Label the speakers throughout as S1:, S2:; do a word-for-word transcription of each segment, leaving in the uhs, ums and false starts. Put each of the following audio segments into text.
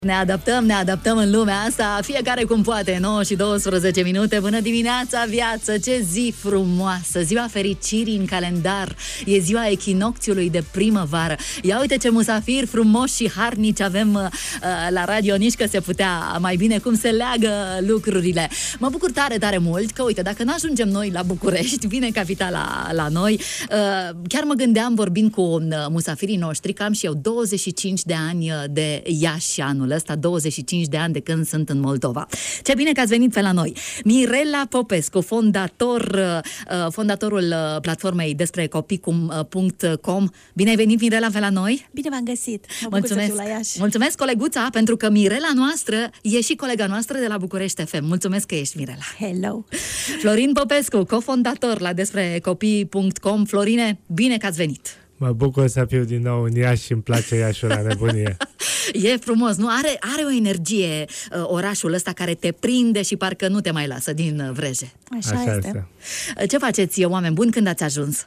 S1: Ne adaptăm, ne adaptăm în lumea asta, fiecare cum poate. Nouă și douăsprezece minute. Bună dimineața, viață, ce zi frumoasă, ziua fericirii în calendar. E ziua echinocțiului de primăvară. Ia uite ce musafiri frumoși și harnici avem uh, la radio. Nici că se putea mai bine cum se leagă lucrurile. Mă bucur tare, tare mult că, uite, dacă nu ajungem noi la București, vine capitala la noi. uh, Chiar mă gândeam, vorbind cu uh, musafirii noștri, că am și eu douăzeci și cinci de ani de Iași anul ăsta, douăzeci și cinci de ani de când sunt în Moldova. Ce bine că ați venit pe la noi. Mirela Popescu, fondator, fondatorul platformei despre copii punct com. Bine ai venit, Mirela, pe la noi.
S2: Bine v-am găsit. Mă
S1: Mulțumesc.
S2: la Iași.
S1: Mulțumesc, coleguța, pentru că Mirela noastră e și colega noastră de la București F M. Mulțumesc că ești, Mirela.
S2: Hello.
S1: Florin Popescu, cofondator la despre copii punct com. Florine, bine că ați venit.
S3: Mă bucur să fiu din nou în Iași și îmi place Iașul la nebunie.
S1: E frumos, nu? Are, are o energie uh, orașul ăsta care te prinde și parcă nu te mai lasă din vreje.
S2: Așa, Așa este.
S1: este. Ce faceți, oameni buni, când ați ajuns?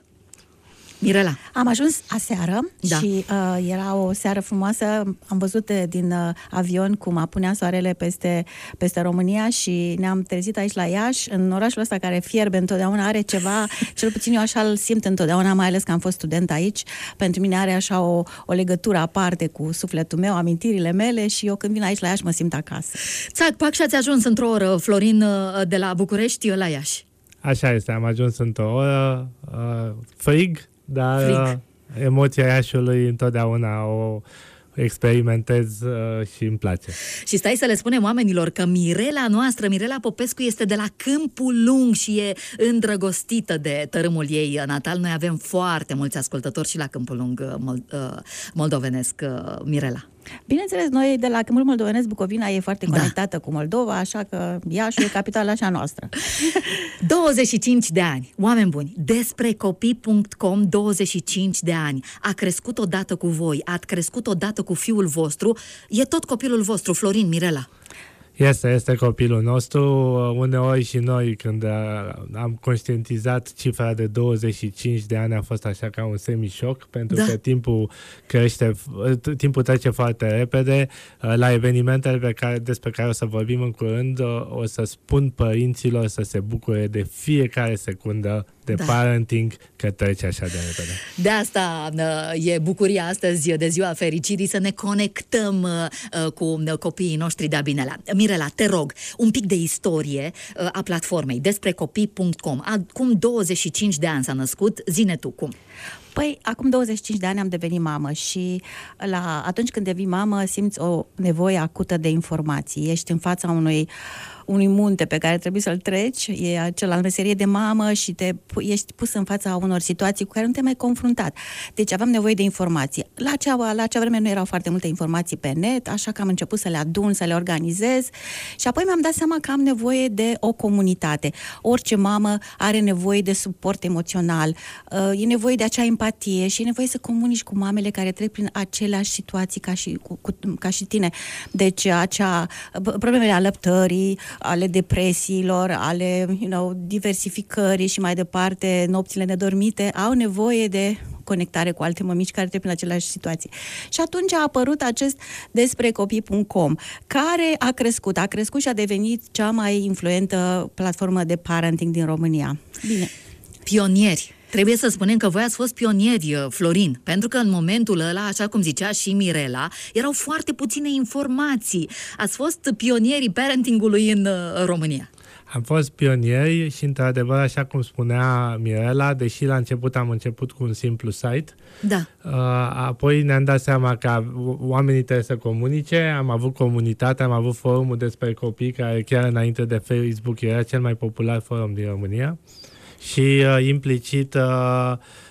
S1: Mirela.
S2: Am ajuns aseară
S1: da.
S2: și uh, era o seară frumoasă. Am văzut din uh, avion cum apunea soarele peste, peste România și ne-am trezit aici la Iași, în orașul ăsta care fierbe întotdeauna, are ceva, cel puțin eu așa îl simt întotdeauna, mai ales că am fost student aici. Pentru mine are așa o, o legătură aparte cu sufletul meu, amintirile mele și eu când vin aici la Iași mă simt acasă.
S1: Țac, pac și ați ajuns într-o oră, Florin, de la București la Iași.
S3: Așa este, am ajuns într-o oră, uh, frig, dar Frig. emoția Iașului întotdeauna o experimentez uh, și îmi place.
S1: Și stai să le spunem oamenilor că Mirela noastră, Mirela Popescu, este de la Câmpul Lung și e îndrăgostită de tărâmul ei natal. Noi avem foarte mulți ascultători și la Câmpul Lung moldovenesc, Mirela.
S2: Bineînțeles, noi de la Câmpul Moldovenesc, Bucovina e foarte conectată da. cu Moldova, așa că Iașul e capitala așa noastră.
S1: douăzeci și cinci de ani, oameni buni, despre copii punct com, douăzeci și cinci de ani. A crescut odată cu voi, ați crescut odată cu fiul vostru, e tot copilul vostru, Florin, Mirela.
S3: Este, este copilul nostru. Uneori și noi, când am conștientizat cifra de douăzeci și cinci de ani, a fost așa ca un semi-șoc, pentru da. că timpul crește, timpul trece foarte repede. La evenimentele pe care, despre care o să vorbim în curând, o să spun părinților să se bucure de fiecare secundă de da. parenting, că trece așa de repede.
S1: De asta e bucuria astăzi de ziua fericirii, să ne conectăm cu copiii noștri de-a binelea. Mirela, te rog, un pic de istorie a platformei despre copii punct com. Acum douăzeci și cinci de ani s-a născut, zi-ne tu cum.
S2: Păi, acum douăzeci și cinci de ani am devenit mamă și la, atunci când devii mamă simți o nevoie acută de informații. Ești în fața unui unui munte pe care trebuie să-l treci, e acela în meserie de mamă și te, ești pus în fața unor situații cu care nu te-ai mai confruntat. Deci aveam nevoie de informații. La acea, la acea vreme nu erau foarte multe informații pe net, așa că am început să le adun, să le organizez și apoi mi-am dat seama că am nevoie de o comunitate. Orice mamă are nevoie de suport emoțional, e nevoie de acea empatie și e nevoie să comunici cu mamele care trec prin aceleași situații ca și, cu, cu, ca și tine. Deci acea, problemele alăptării, ale depresiilor, ale you know, diversificării și mai departe, nopțile nedormite, au nevoie de conectare cu alte mămici care trec prin aceleași situații. Și atunci a apărut acest despre copii punct com, care a crescut, a crescut și a devenit cea mai influentă platformă de parenting din România. Bine.
S1: Pionieri. Trebuie să spunem că voi ați fost pionieri, Florin, pentru că în momentul ăla, așa cum zicea și Mirela, erau foarte puține informații. Ați fost pionierii parentingului în România.
S3: Am fost pionieri și, într-adevăr, așa cum spunea Mirela, deși la început am început cu un simplu site,
S1: da.
S3: apoi ne-am dat seama că oamenii trebuie să comunice, am avut comunitate, am avut forumul despre copii, care chiar înainte de Facebook era cel mai popular forum din România. Și uh, implicit uh,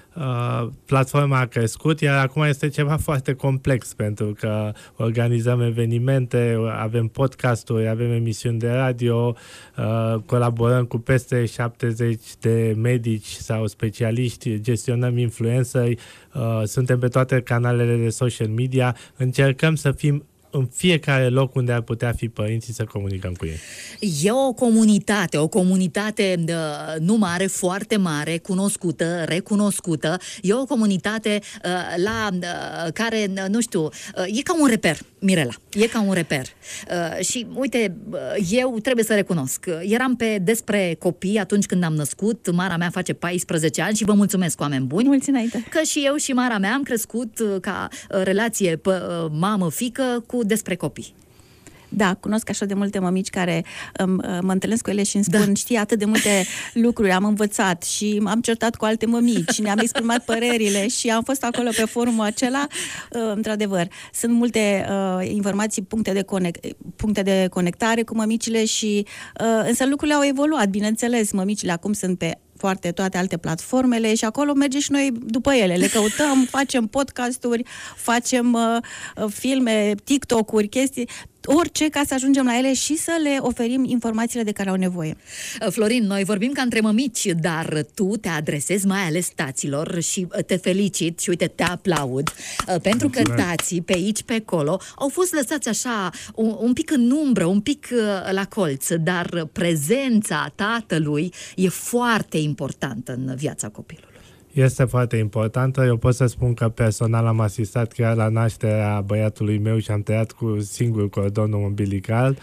S3: uh, platforma a crescut, iar acum este ceva foarte complex, pentru că organizăm evenimente, avem podcasturi, avem emisiuni de radio, uh, colaborăm cu peste șaptezeci de medici sau specialiști, gestionăm influenceri, uh, suntem pe toate canalele de social media, încercăm să fim în fiecare loc unde ar putea fi părinții să comunicăm cu ei.
S1: E o comunitate, o comunitate uh, nu mare, foarte mare, cunoscută, recunoscută. E o comunitate uh, la uh, care, nu știu, uh, e ca un reper. Mirela, e ca un reper. Uh, și uite, eu trebuie să recunosc, eram pe Despre Copii atunci când am născut, Mara mea face paisprezece ani și vă mulțumesc, oameni buni.
S2: Mulți înainte.
S1: Că și eu și Mara mea am crescut ca relație mamă-fică cu Despre Copii.
S2: Da, cunosc așa de multe mămici care um, mă întâlnesc cu ele și îmi spun, da. Știi, atât de multe lucruri, am învățat și am certat cu alte mămici, ne-am exprimat părerile și am fost acolo pe forumul acela. Uh, într-adevăr, sunt multe uh, informații, puncte de, conect, puncte de conectare cu mămicile și uh, însă lucrurile au evoluat, bineînțeles, mămicile acum sunt pe foarte toate alte platformele și acolo mergem și noi după ele. Le căutăm, facem podcasturi, facem uh, filme, TikTok-uri, chestii, orice ca să ajungem la ele și să le oferim informațiile de care au nevoie.
S1: Florin, noi vorbim ca între mămici, dar tu te adresezi mai ales taților și te felicit și uite, te aplaud, pentru că tații pe aici, pe acolo, au fost lăsați așa un, un pic în umbră, un pic la colț, dar prezența tatălui e foarte importantă în viața copilului.
S3: Este foarte importantă. Eu pot să spun că personal am asistat chiar la nașterea băiatului meu și am tăiat cu singur cordonul umbilical.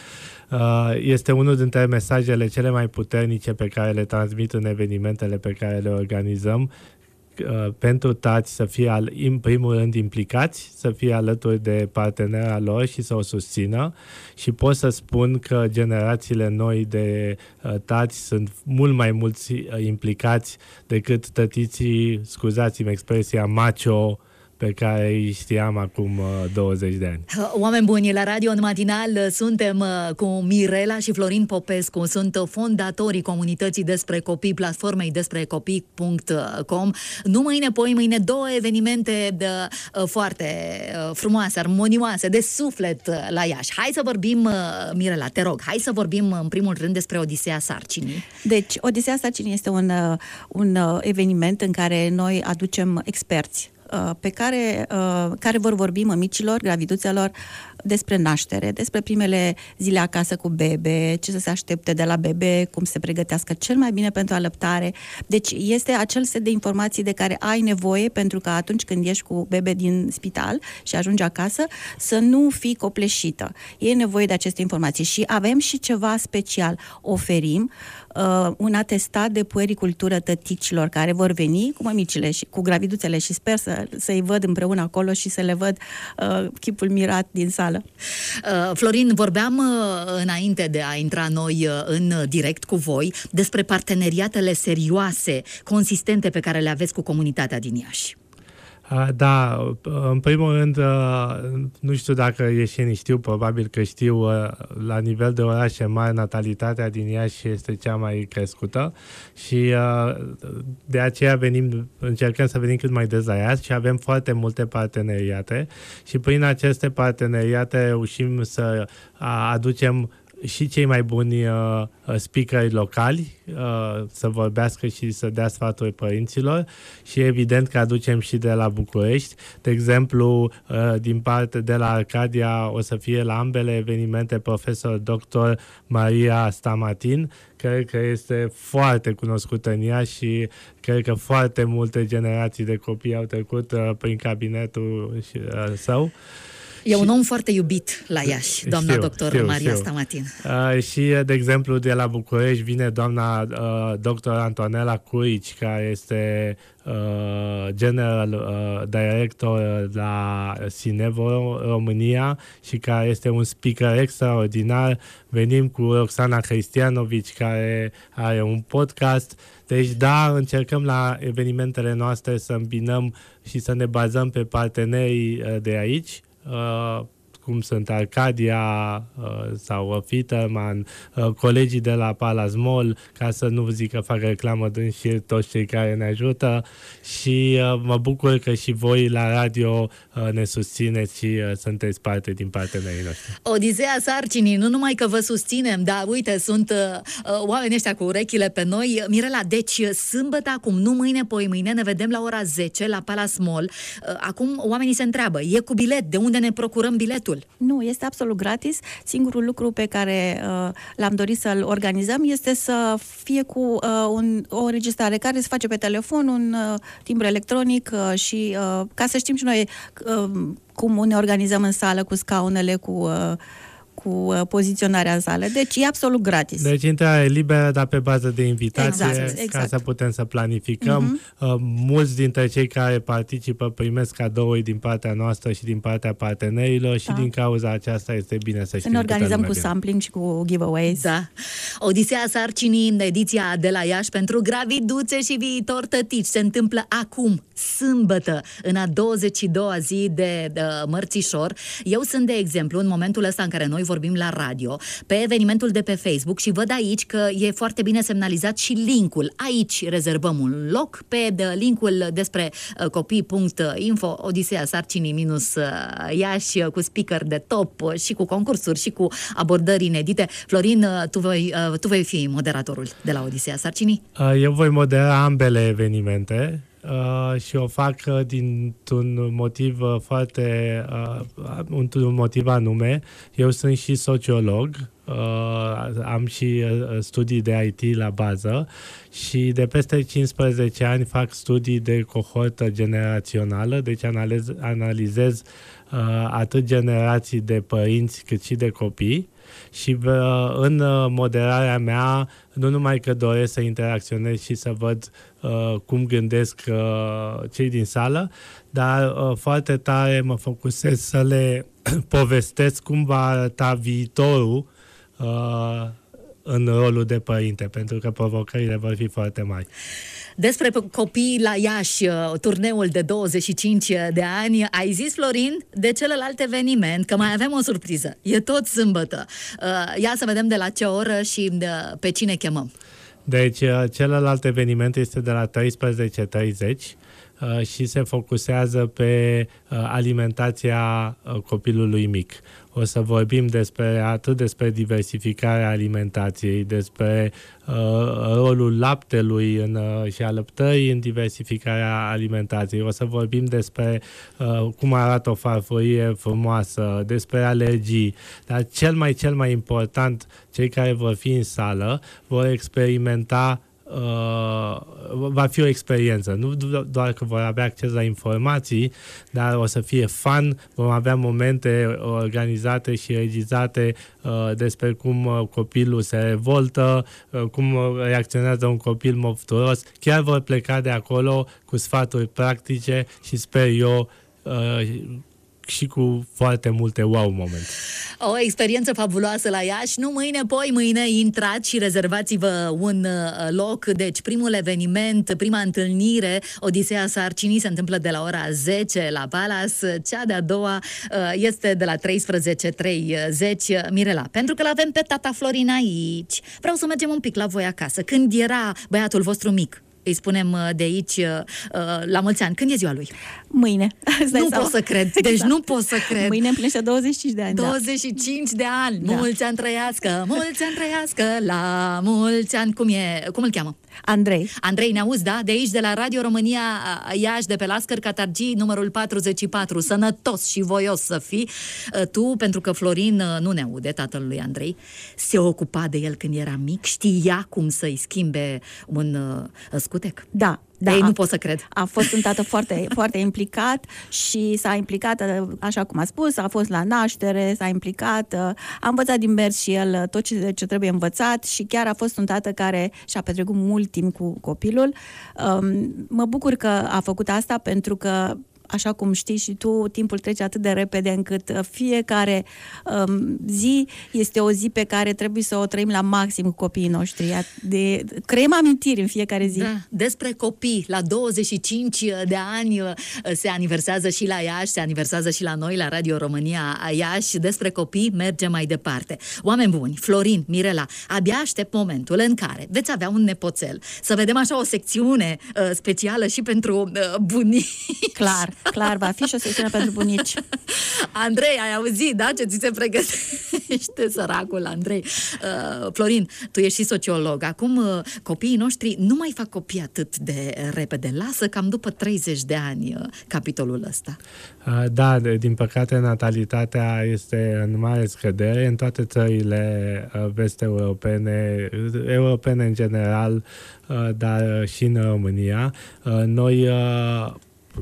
S3: Este unul dintre mesajele cele mai puternice pe care le transmit în evenimentele pe care le organizăm, pentru tați să fie în primul rând implicați, să fie alături de partenera lor și să o susțină. Și pot să spun că generațiile noi de tați sunt mult mai mulți implicați decât tătiții, scuzați-mi expresia, macho, pe care îi știam acum douăzeci de ani.
S1: Oameni buni, la Radio în Matinal suntem cu Mirela și Florin Popescu, sunt fondatorii comunității Despre Copii, platformei despre copii punct com. Nu mâine, poi mâine, două evenimente de, foarte frumoase, armonioase, de suflet la Iași. Hai să vorbim, Mirela, te rog, hai să vorbim în primul rând despre Odiseea Sarcinii.
S2: Deci, Odiseea Sarcinii este un, un eveniment în care noi aducem experți pe care, care vor vorbi mămicilor, graviduțelor despre naștere, despre primele zile acasă cu bebe, ce să se aștepte de la bebe, cum se pregătească cel mai bine pentru alăptare. Deci este acel set de informații de care ai nevoie pentru că atunci când ieși cu bebe din spital și ajungi acasă, să nu fii copleșită. E nevoie de aceste informații și avem și ceva special. Oferim uh, un atestat de puericultură tăticilor care vor veni cu mămicile și cu graviduțele și sper să, să-i văd împreună acolo și să le văd uh, chipul mirat din sală.
S1: Uh, Florin, vorbeam uh, înainte de a intra noi uh, în direct cu voi despre parteneriatele serioase, consistente pe care le aveți cu comunitatea din Iași.
S3: Da, în primul rând, nu știu dacă ieșenii știu, probabil că știu, la nivel de orașe mari, natalitatea din Iași este cea mai crescută și de aceea venim, încercăm să venim cât mai des la Iași și avem foarte multe parteneriate și prin aceste parteneriate reușim să aducem și cei mai buni uh, speakeri locali uh, să vorbească și să dea sfaturi părinților și evident că aducem și de la București. De exemplu, uh, din parte de la Arcadia o să fie la ambele evenimente profesor doctor Maria Stamatin, cred că este foarte cunoscută în ea și cred că foarte multe generații de copii au trecut uh, prin cabinetul uh, său.
S1: E un om foarte iubit la Iași, doamna
S3: știu,
S1: doctor
S3: știu,
S1: Maria
S3: știu.
S1: Stamatin.
S3: Uh, și, de exemplu, de la București vine doamna uh, doctor Antonela Curici, care este uh, General uh, Director la Sinevo România și care este un speaker extraordinar. Venim cu Roxana Cristianovici, care are un podcast. Deci, da, încercăm la evenimentele noastre să îmbinăm și să ne bazăm pe partenerii uh, de aici, Uh, cum sunt Arcadia uh, sau Fitterman, uh, colegii de la Palace Mall, ca să nu zic că fac reclamă din și toți cei care ne ajută și uh, mă bucur că și voi la radio uh, ne susțineți și uh, sunteți parte din partenerii noștri.
S1: Odiseea Sarcinii, nu numai că vă susținem, dar uite, sunt uh, oamenii ăștia cu urechile pe noi. Mirela, deci sâmbătă acum, nu mâine, poi mâine, ne vedem la ora zece la Palace Mall. Uh, acum oamenii se întreabă, e cu bilet? De unde ne procurăm biletul?
S2: Nu, este absolut gratis. Singurul lucru pe care uh, l-am dorit să-l organizăm este să fie cu uh, un, o înregistrare care se face pe telefon, un uh, timbru electronic uh, și uh, ca să știm și noi uh, cum ne organizăm în sală cu scaunele, cu... Uh, cu poziționarea în sală. Deci e absolut gratis.
S3: Deci intrarea e liberă, dar pe bază de invitație,
S2: exact, exact.
S3: ca să putem să planificăm. Uh-huh. Mulți dintre cei care participă primesc cadouri din partea noastră și din partea partenerilor și da. din cauza aceasta este bine să știm.
S2: Ne organizăm cu sampling și cu giveaways.
S1: Da. Odiseea Sarcinii, ediția de la Iași pentru graviduțe și viitor tătici, se întâmplă acum, sâmbătă, în a douăzeci și doua zi de, de Mărțișor. Eu sunt, de exemplu, în momentul ăsta în care noi vorbim la radio, pe evenimentul de pe Facebook și văd aici că e foarte bine semnalizat și linkul. Aici rezervăm un loc pe linkul despre copii punct info, Odiseea Sarcinii minus Iași, cu speaker de top și cu concursuri și cu abordări inedite. Florin, tu vei, tu vei fi moderatorul de la Odiseea Sarcinii?
S3: Eu voi modera ambele evenimente. Uh, și o fac uh, dintr-un motiv uh, foarte uh, un motiv anume. Eu sunt și sociolog, uh, am și uh, studii de I T la bază și de peste cincisprezece ani fac studii de cohortă generațională, deci analiz, analizez uh, atât generații de părinți cât și de copii. Și uh, în moderarea mea nu numai că doresc să interacționez și să văd uh, cum gândesc uh, cei din sală, dar uh, foarte tare mă focusez să le povestesc cum va arăta viitorul uh, în rolul de părinte, pentru că provocările vor fi foarte mari.
S1: Despre copii la Iași, turneul de douăzeci și cinci de ani, ai zis, Florin, de celălalt eveniment, că mai avem o surpriză. E tot sâmbătă. Ia să vedem de la ce oră și pe cine chemăm.
S3: Deci, celălalt eveniment este de la treisprezece treizeci și se focusează pe alimentația copilului mic. O să vorbim despre atât despre diversificarea alimentației, despre uh, rolul laptelui în, uh, și alăptării în diversificarea alimentației. O să vorbim despre uh, cum arată o farfurie frumoasă, despre alergii. Dar cel mai, cel mai important, cei care vor fi în sală vor experimenta. Uh, va fi o experiență, nu doar că vor avea acces la informații, dar o să fie fun, vom avea momente organizate și regizate uh, despre cum uh, copilul se revoltă, uh, cum reacționează un copil mofturos. Chiar vor pleca de acolo cu sfaturi practice și sper eu uh, și cu foarte multe wow momente.
S1: O experiență fabuloasă la Iași. Nu mâine, poi mâine intrați și rezervați-vă un loc. Deci primul eveniment, prima întâlnire, Odiseea Sarcinii, se întâmplă de la ora zece la Palace. Cea de-a doua este de la treisprezece treizeci. Mirela, pentru că l-avem pe tata Florin aici, vreau să mergem un pic la voi acasă. Când era băiatul vostru mic, îi spunem de aici, la mulți ani. Când e ziua lui?
S2: Mâine.
S1: Nu pot să cred. Deci exact. nu pot să cred.
S2: Mâine împlinește douăzeci și cinci de ani.
S1: douăzeci și cinci
S2: da.
S1: de ani. Da. Mulți ani trăiască, mulți ani trăiască, la mulți ani. Cum e? Cum îl cheamă?
S2: Andrei.
S1: Andrei, ne auzi, da? De aici, de la Radio România Iași, de pe Lascăr Catargii, numărul patruzeci și patru. Sănătos și voios să fii. Tu, pentru că Florin nu ne aude, tatăl lui Andrei, se ocupa de el când era mic, știa cum să-i schimbe un uh, scutec.
S2: Da. Da,
S1: Ei,
S2: a,
S1: nu pot să cred.
S2: A fost un tată foarte, foarte implicat și s-a implicat, așa cum a spus, a fost la naștere, s-a implicat, a învățat din mers și el tot ce, ce trebuie învățat și chiar a fost un tată care și-a petrecut mult timp cu copilul. Um, mă bucur că a făcut asta pentru că, așa cum știi și tu, timpul trece atât de repede încât fiecare um, zi este o zi pe care trebuie să o trăim la maxim cu copiii noștri. De, creăm amintiri în fiecare zi.
S1: Da. Despre copii, la douăzeci și cinci de ani se aniversează și la Iași, se aniversează și la noi, la Radio România Iași. Despre copii merge mai departe. Oameni buni, Florin, Mirela, abia aștept momentul în care veți avea un nepoțel. Să vedem așa o secțiune uh, specială și pentru uh, bunici.
S2: Clar. Clar, va fi și o secțiune pentru bunici.
S1: Andrei, ai auzit, da? Ce ți se pregătește, săracul Andrei. Uh, Florin, tu ești și sociolog. Acum uh, copiii noștri nu mai fac copii atât de repede. Lasă cam după treizeci de ani uh, capitolul ăsta.
S3: Uh, da, din păcate natalitatea este în mare scădere în toate țările uh, vest-europene, europene în general, uh, dar și în România. Uh, noi uh,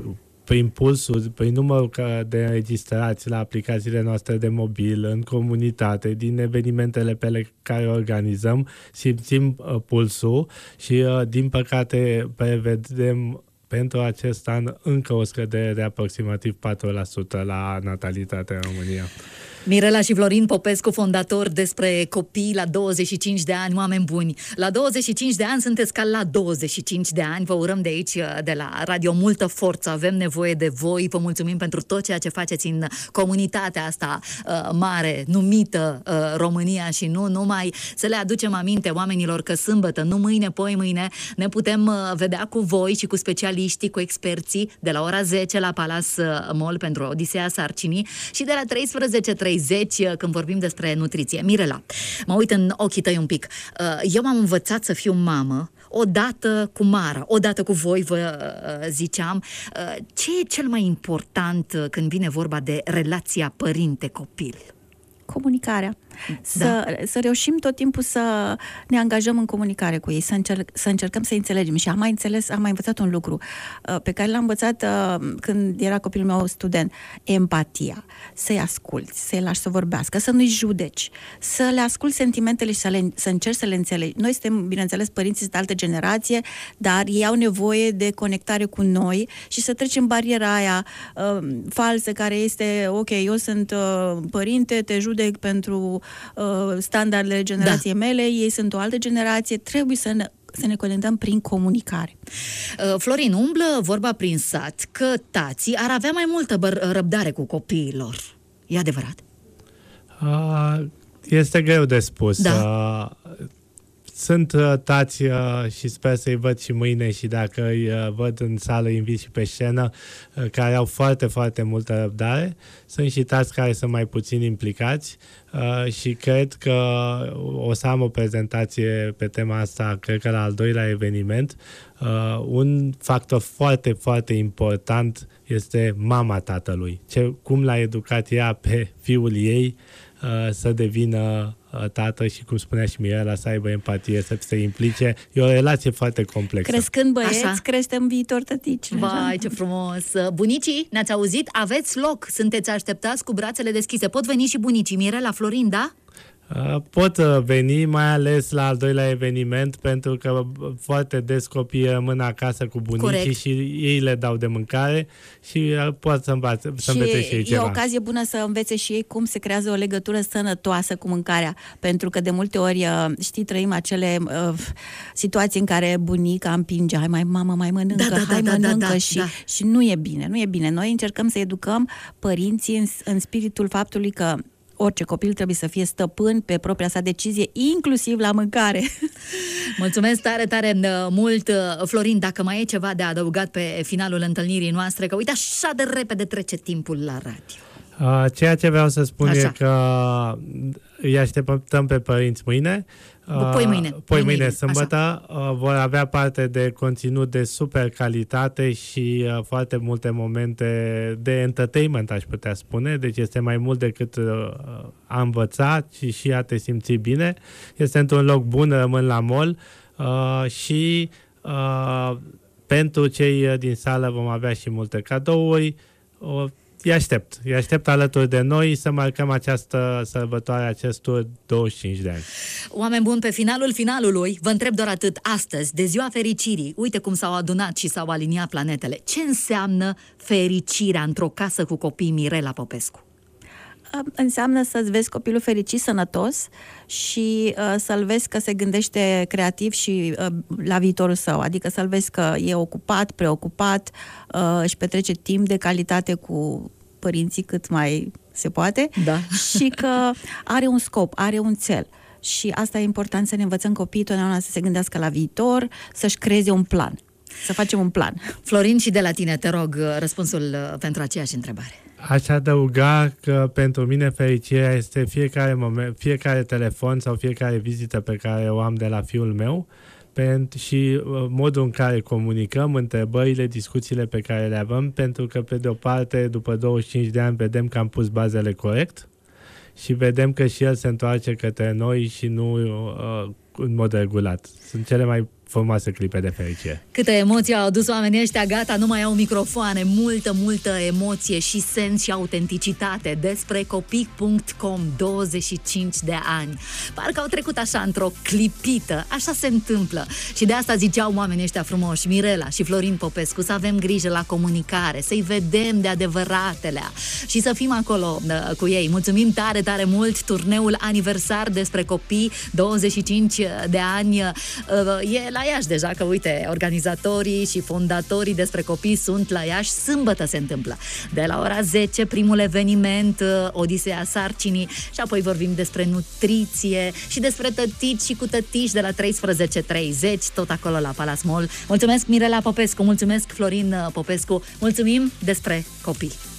S3: prin pulsul, prin numărul de înregistrați la aplicațiile noastre de mobil, în comunitate, din evenimentele pe care organizăm, simțim uh, pulsul și, uh, din păcate, prevedem pentru acest an încă o scădere de aproximativ patru la sută la natalitate în România.
S1: Mirela și Florin Popescu, fondator despre copii la douăzeci și cinci de ani, oameni buni. La douăzeci și cinci de ani sunteți ca la douăzeci și cinci de ani. Vă urăm de aici, de la radio, multă forță. Avem nevoie de voi. Vă mulțumim pentru tot ceea ce faceți în comunitatea asta uh, mare, numită uh, România, și nu numai. Să le aducem aminte oamenilor că sâmbătă, nu mâine, poi mâine, ne putem uh, vedea cu voi și cu specialiștii, cu experții, de la ora zece la Palace Mall pentru Odiseea Sarcinii și de la treisprezece treizeci când vorbim despre nutriție. Mirela, mă uit în ochii tăi un pic. Eu m-am învățat să fiu mamă odată cu Mara, odată cu voi, vă ziceam. Ce e cel mai important când vine vorba de relația părinte-copil?
S2: Comunicarea. Să,
S1: Da.
S2: să reușim tot timpul să ne angajăm în comunicare cu ei, să, încerc, să încercăm să înțelegem. Și am mai înțeles, am mai învățat un lucru uh, pe care l-am învățat uh, când era copilul meu student. Empatia. Să-i asculți, să-i lași să vorbească, să nu-i judeci, să le asculți sentimentele și să, le, să încerci să le înțelegi. Noi suntem, bineînțeles, părinții sunt de altă generație, dar ei au nevoie de conectare cu noi și să trecem bariera aia uh, falsă care este, ok, eu sunt uh, părinte, te judec pentru standardele generației da. mele, ei sunt o altă generație, trebuie să ne, să ne conectăm prin comunicare.
S1: Florin, umblă vorba prin sat că tații ar avea mai multă răbdare cu copiilor. E adevărat?
S3: Uh, este greu de spus.
S1: Da.
S3: Uh, Sunt uh, tați uh, și sper să-i văd și mâine și dacă îi uh, văd în sală, îi invit și pe scenă, uh, care au foarte, foarte multă răbdare. Sunt și tați care sunt mai puțin implicați uh, și cred că o să am o prezentație pe tema asta, cred că la al doilea eveniment. Uh, un factor foarte, foarte important este mama tatălui. Ce, cum l-a educat ea pe fiul ei uh, să devină tată și, cum spunea și Mirela, să aibă empatie, să se implice. E o relație foarte complexă.
S2: Crescând băieți,
S1: Așa.
S2: creștem viitor tătici.
S1: Vai, ce frumos! Bunicii, ne-ați auzit? Aveți loc, sunteți așteptați cu brațele deschise. Pot veni și bunicii, Mirela, Florin, da?
S3: Pot veni, mai ales la al doilea eveniment, pentru că foarte des copiii rămân acasă cu bunicii. Corect. Și ei le dau de mâncare și pot să învețe, să învețe și ei ceva.
S2: E o ocazie bună să învețe și ei cum se creează o legătură sănătoasă cu mâncarea, pentru că de multe ori, știi, trăim acele uh, situații în care bunica împinge, hai mai mamă, mai mănâncă,
S1: da, da,
S2: hai
S1: da,
S2: mănâncă,
S1: da, da,
S2: și,
S1: da.
S2: și nu e bine, nu e bine. Noi încercăm să educăm părinții în, în spiritul faptului că orice copil trebuie să fie stăpân pe propria sa decizie, inclusiv la mâncare.
S1: Mulțumesc tare, tare mult, Florin, dacă mai e ceva de adăugat pe finalul întâlnirii noastre, că uite așa de repede trece timpul la radio.
S3: Ceea ce vreau să spun
S1: Așa.
S3: e că îi așteptăm pe părinți mâine.
S1: Poi mâine.
S3: Poi mâine, sâmbătă, așa. Vor avea parte de conținut de super calitate și foarte multe momente de entertainment, aș putea spune. Deci este mai mult decât a învăța, ci și a te simți bine. Este într-un loc bun, rămân la mall și pentru cei din sală vom avea și multe cadouri. Îi aștept. Îi aștept alături de noi să marcăm această sărbătoare, acestor douăzeci și cinci de ani.
S1: Oameni buni, pe finalul finalului, vă întreb doar atât astăzi, de ziua fericirii. Uite cum s-au adunat și s-au aliniat planetele. Ce înseamnă fericirea într-o casă cu copii, Mirela Popescu?
S2: Înseamnă să-ți vezi copilul fericit, sănătos și uh, să-l vezi că se gândește creativ și uh, la viitorul său. Adică să-l vezi că e ocupat, preocupat, uh, își petrece timp de calitate cu părinții cât mai se poate,
S1: da.
S2: Și că are un scop, are un cel. Și asta e important, să ne învățăm copiii totdeauna să se gândească la viitor, să-și creeze un plan. Să facem un plan.
S1: Florin, și de la tine, te rog, răspunsul pentru aceeași întrebare.
S3: Aș adăuga că pentru mine fericirea este fiecare moment, fiecare telefon sau fiecare vizită pe care o am de la fiul meu și modul în care comunicăm, întrebările, discuțiile pe care le avem, pentru că, pe de o parte, după douăzeci și cinci de ani, vedem că am pus bazele corect și vedem că și el se întoarce către noi și nu uh, în mod regulat. Sunt cele mai frumoase clipe de fericire.
S1: Câtă emoție au adus oamenii ăștia, gata, nu mai au microfoane, multă, multă emoție și sens și autenticitate despre copii punct com, douăzeci și cinci de ani. Parcă au trecut așa într-o clipită, așa se întâmplă. Și de asta ziceau oamenii ăștia frumoși, Mirela și Florin Popescu, să avem grijă la comunicare, să-i vedem de adevăratelea și să fim acolo uh, cu ei. Mulțumim tare, tare mult, turneul aniversar despre copii, douăzeci și cinci de ani, uh, e la Iași deja, că uite, organizatorii și fondatorii despre copii sunt la Iași, sâmbătă se întâmplă. De la ora zece, primul eveniment, Odiseea Sarcinii, și apoi vorbim despre nutriție și despre tătici și cu tătici de la treisprezece treizeci, tot acolo la Palace Mall. Mulțumesc Mirela Popescu, mulțumesc Florin Popescu, mulțumim despre copii.